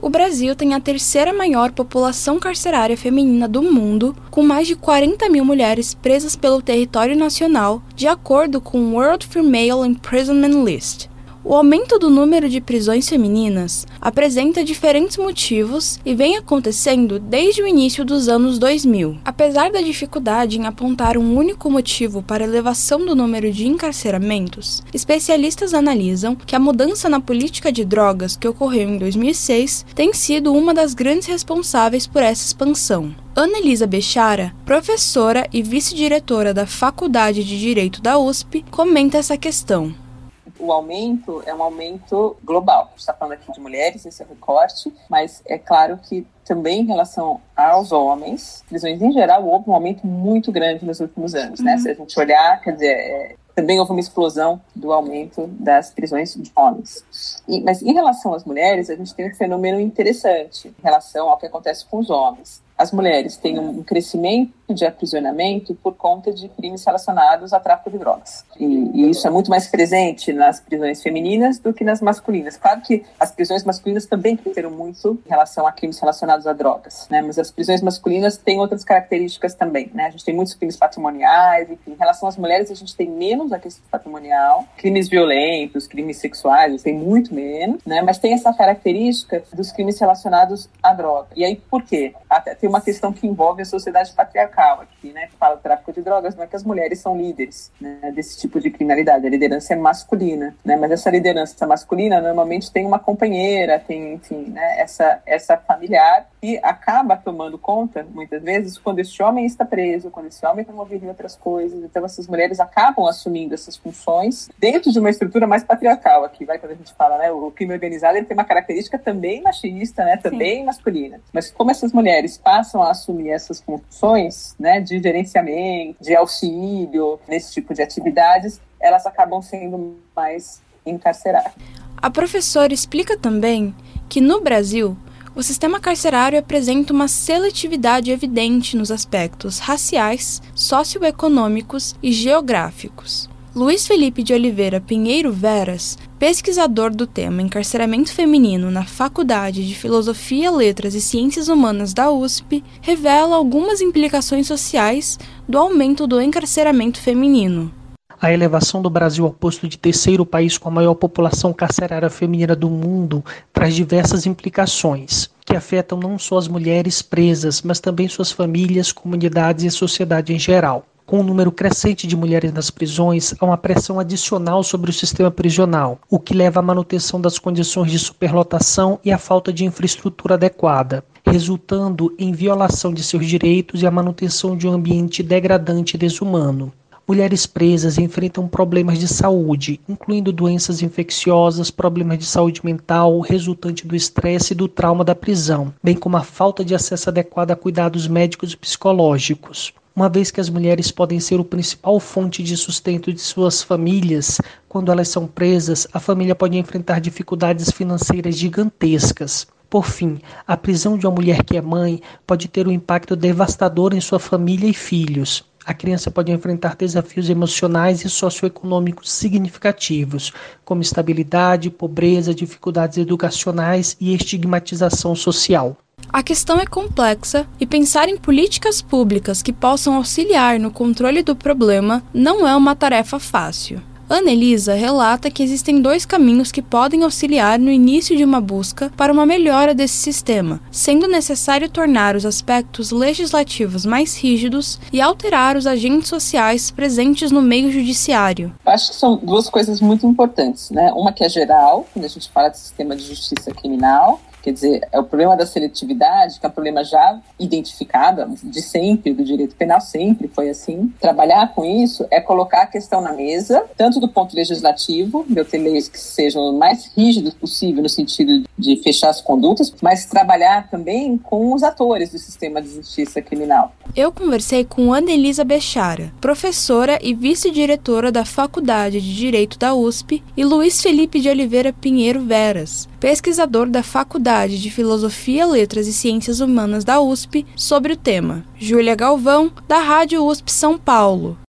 O Brasil tem a terceira maior população carcerária feminina do mundo, com mais de 40 mil mulheres presas pelo território nacional, de acordo com o World Female Imprisonment List. O aumento do número de prisões femininas apresenta diferentes motivos e vem acontecendo desde o início dos anos 2000. Apesar da dificuldade em apontar um único motivo para a elevação do número de encarceramentos, especialistas analisam que a mudança na política de drogas que ocorreu em 2006 tem sido uma das grandes responsáveis por essa expansão. Ana Elisa Bechara, professora e vice-diretora da Faculdade de Direito da USP, comenta essa questão. O aumento é um aumento global. A gente está falando aqui de mulheres, esse é o recorte, mas é claro que também em relação aos homens, prisões em geral, houve um aumento muito grande nos últimos anos, né? Se a gente olhar, quer dizer, também houve uma explosão do aumento das prisões de homens. Mas em relação às mulheres, a gente tem um fenômeno interessante em relação ao que acontece com os homens. As mulheres têm um crescimento de aprisionamento por conta de crimes relacionados a tráfico de drogas. E isso é muito mais presente nas prisões femininas do que nas masculinas. Claro que as prisões masculinas também cresceram muito em relação a crimes relacionados a drogas, né? Mas as prisões masculinas têm outras características também, né? A gente tem muitos crimes patrimoniais, enfim. Em relação às mulheres, a gente tem menos a questão patrimonial. Crimes violentos, crimes sexuais, tem muito menos, né? Mas tem essa característica dos crimes relacionados à droga. E aí, por quê? Até tem uma questão que envolve a sociedade patriarcal aqui, né, que fala do tráfico de drogas, não é que as mulheres são líderes, né, desse tipo de criminalidade, a liderança é masculina, né, mas essa liderança masculina normalmente tem uma companheira, tem, enfim, né, essa familiar que acaba tomando conta, muitas vezes, quando esse homem está preso, quando esse homem está envolvido em outras coisas, então essas mulheres acabam assumindo essas funções dentro de uma estrutura mais patriarcal aqui, vai, quando a gente fala, né, o crime organizado, ele tem uma característica também machista, né, também masculina, mas como essas mulheres passam a assumir essas funções, né, de gerenciamento, de auxílio, nesse tipo de atividades, elas acabam sendo mais encarceradas. A professora explica também que, no Brasil, o sistema carcerário apresenta uma seletividade evidente nos aspectos raciais, socioeconômicos e geográficos. Luiz Felipe de Oliveira Pinheiro Veras, pesquisador do tema encarceramento feminino na Faculdade de Filosofia, Letras e Ciências Humanas da USP, revela algumas implicações sociais do aumento do encarceramento feminino. A elevação do Brasil ao posto de terceiro país com a maior população carcerária feminina do mundo traz diversas implicações, que afetam não só as mulheres presas, mas também suas famílias, comunidades e a sociedade em geral. Com o número crescente de mulheres nas prisões, há uma pressão adicional sobre o sistema prisional, o que leva à manutenção das condições de superlotação e à falta de infraestrutura adequada, resultando em violação de seus direitos e a manutenção de um ambiente degradante e desumano. Mulheres presas enfrentam problemas de saúde, incluindo doenças infecciosas, problemas de saúde mental, resultante do estresse e do trauma da prisão, bem como a falta de acesso adequado a cuidados médicos e psicológicos. Uma vez que as mulheres podem ser o principal fonte de sustento de suas famílias, quando elas são presas, a família pode enfrentar dificuldades financeiras gigantescas. Por fim, a prisão de uma mulher que é mãe pode ter um impacto devastador em sua família e filhos. A criança pode enfrentar desafios emocionais e socioeconômicos significativos, como instabilidade, pobreza, dificuldades educacionais e estigmatização social. A questão é complexa e pensar em políticas públicas que possam auxiliar no controle do problema não é uma tarefa fácil. Ana Elisa relata que existem 2 caminhos que podem auxiliar no início de uma busca para uma melhora desse sistema, sendo necessário tornar os aspectos legislativos mais rígidos e alterar os agentes sociais presentes no meio judiciário. Acho que são 2 coisas muito importantes, né? Uma que é geral, quando a gente fala de sistema de justiça criminal, quer dizer, é o problema da seletividade, que é um problema já identificado de sempre, do direito penal, sempre foi assim. Trabalhar com isso é colocar a questão na mesa, tanto do ponto legislativo, de eu ter leis que sejam o mais rígidas possível no sentido de fechar as condutas, mas trabalhar também com os atores do sistema de justiça criminal. Eu conversei com Ana Elisa Bechara, professora e vice-diretora da Faculdade de Direito da USP, e Luiz Felipe de Oliveira Pinheiro Veras, pesquisador da Faculdade de Filosofia, Letras e Ciências Humanas da USP, sobre o tema. Júlia Galvão, da Rádio USP São Paulo.